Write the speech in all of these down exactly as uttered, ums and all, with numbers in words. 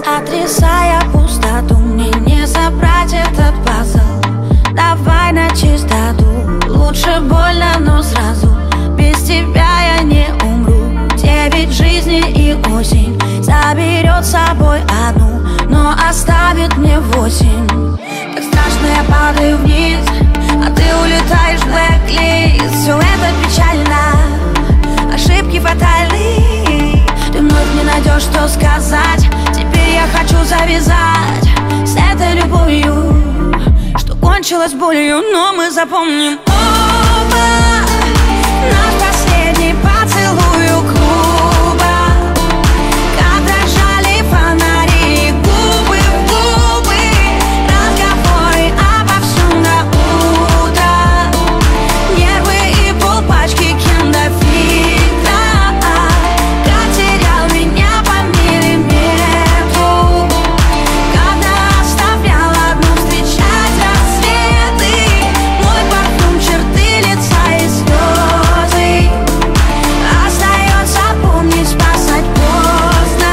Сотрясая пустоту, мне не собрать этот пазл. Давай на чистоту, лучше больно, но сразу. Без тебя я не умру. Девять жизней и осень заберет с собой одну, но оставит мне восемь. Так страшно, я падаю вниз, а ты улетаешь в блэк-лист. Все это печально, ошибки фатальны. Ты вновь не найдешь, что сказать. Теперь я хочу завязать с этой любовью, что кончилась болью, но мы запомним оба наш последний поцелуй у клуба, как дрожали фонари, губы в губы, разговоры обо всем до утра, нервы и полпачки кенда-фильтра. Как терял меня по миллиметру, когда оставлял одну встречать рассветы. Мой парфюм, черты лица и слезы. Остается помнить, спасать поздно.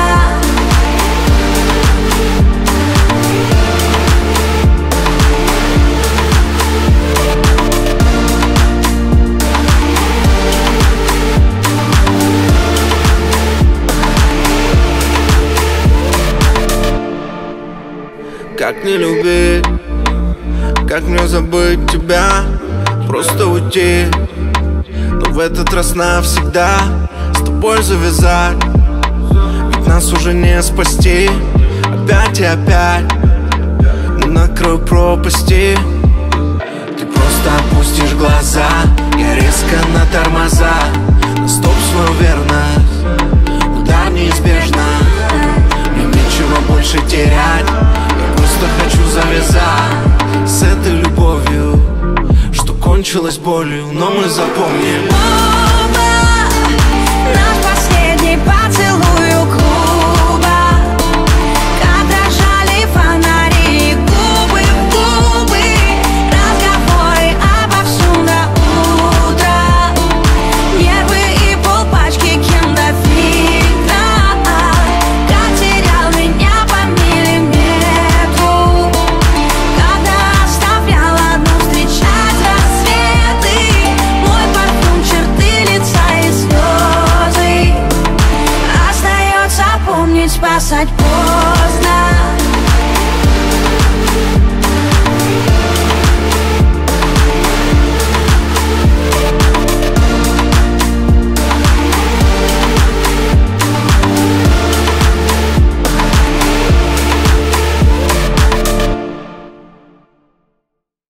Как не любить, как мне забыть тебя, просто уйти, но в этот раз навсегда с тобой завязать. Ведь нас уже не спасти, опять и опять на краю пропасти. Ты просто опустишь глаза, я резко на тормоза, на стоп свою верность, удар неизбежно. Мне нечего больше терять, я просто хочу завязать с этой любовью, что кончилась болью, но мы запомним.